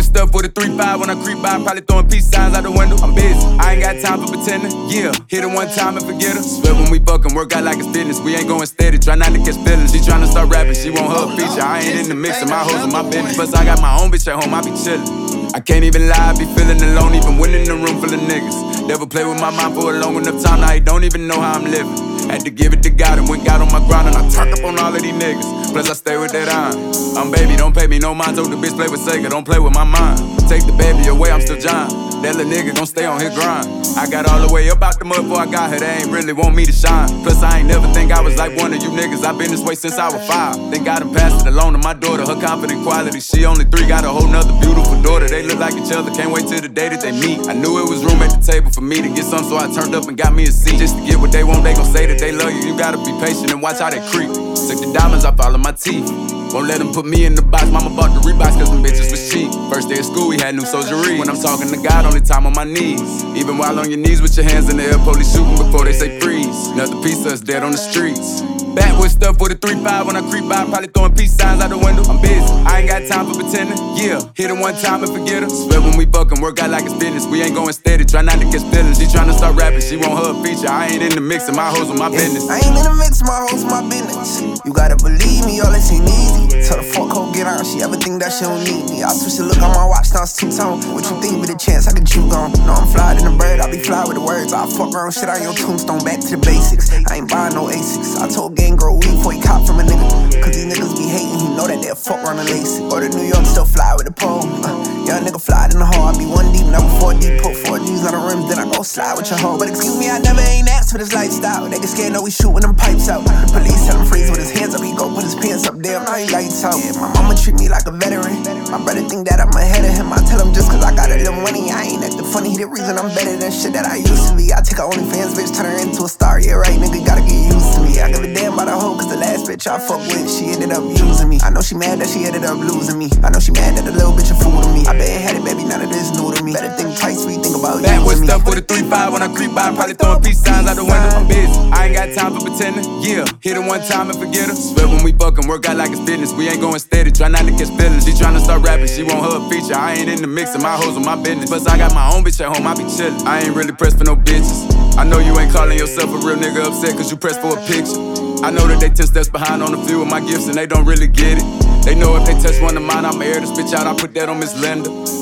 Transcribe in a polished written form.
stuff with a 3-5 when I creep by, probably throwing peace signs out the window. I'm busy, I ain't got time for pretending. Yeah, hit her one time and forget her. Swear when we fucking work out like it's business. We ain't going steady, try not to catch feelings. She tryna start rapping, she want her feature. I ain't in the mix of my hoes and my business. Plus I got my own bitch at home, I be chillin'. I can't even lie, I be feeling alone, even when in a room full of niggas. Never play with my mind for a long enough time, now he don't even know how I'm living. Had to give it to God and went got on my grind and I turned up on all of these niggas. Plus I stay with that iron. I'm baby, don't pay me no mind. Told the bitch play with Sega, don't play with my mind. Take the baby away, I'm still John. That little nigga gon' stay on his grind. I got all the way up out the mud before I got her. They ain't really want me to shine. Plus I ain't never think I was like one of you niggas. I been this way since I was 5. Thank God I passed it along to my daughter. Her confident quality, she only 3. Got a whole nother beautiful daughter. They look like each other, can't wait till the day that they meet. I knew it was room at the table for me to get some, so I turned up and got me a seat. Just to get what they want, they gon' say that they love you. You gotta be patient and watch how they creep. Took the diamonds off all of my teeth. Won't let them put me in the box. Mama bought the Reeboks cause them bitches was cheap. First day of school, we had new soldiery. When I'm talking to God, only time on my knees. Even while on your knees with your hands in the air, police shooting before they say freeze. Another piece of us dead on the streets. Back with stuff with a 3-5 when I creep by, probably throwing peace signs out the window. I'm busy, I ain't got time for pretending. Yeah, hit her one time and forget her. Swear when we fucking work out like it's business. We ain't going steady, try not to catch feelings. She tryna start rapping, she want her a feature. I ain't in the mix of my hoes with my business. I ain't in the mix of my hoes with my business. You gotta believe me, all this ain't easy. Tell the fuck hoe get on, she ever think that she don't need me. I switch the look on my watch, now it's two-tone. What you think with a chance I can chew on? No, I'm fly than a bird, I be fly with the words. I fuck around shit on your tombstone, back to the basics. I ain't buying no Asics. I told gang grow weed before he cop from a nigga. Cause these niggas be hating, he know that they'll fuck around and lace it. Or to New York, still fly with the pole. Young nigga fly in the hole, I be 1 deep, never 4 deep. Put 4 G's on the rims, then I go slide with your hoe. But excuse me, I never ain't asked for this lifestyle. They get scared, know we shoot when them pipes out. The police tell him freeze with his hands up, he go put his pants up. Damn, now he lights out. Yeah, my mama treat me like a veteran. My brother think that I'm ahead of him. I tell him just cause I got a little money, I ain't acting funny. He the reason I'm better than shit that I used to be. I take a OnlyFans bitch, turn her into a star. Yeah, right, nigga, gotta get used to me. I give a damn about a hoe cause the last bitch I fuck with, she ended up using me. I know she mad that she ended up losing me. I know she mad that the little bitch a fool to me. I been headed, baby, none of this new to me. Better think twice when you think about back with me. stuff with a 3-5 when I creep by, probably throwing peace signs out the window. I'm busy, I ain't got time for pretending. Yeah, hit her one time and forget her. Swear when we fucking work out like it's business. We ain't going steady, try not to catch feelings. She tryna start rapping, she want her a feature. I ain't in the mix of my hoes with my business. Plus I got my own bitch at home, I be chillin'. I ain't really pressed for no bitches. I know you ain't calling yourself a real nigga upset cause you pressed for a picture. I know that they 10 steps behind on a few of my gifts and they don't really get it. They know if they touch one of mine, I'ma air this bitch out, I put that on Miss Linda.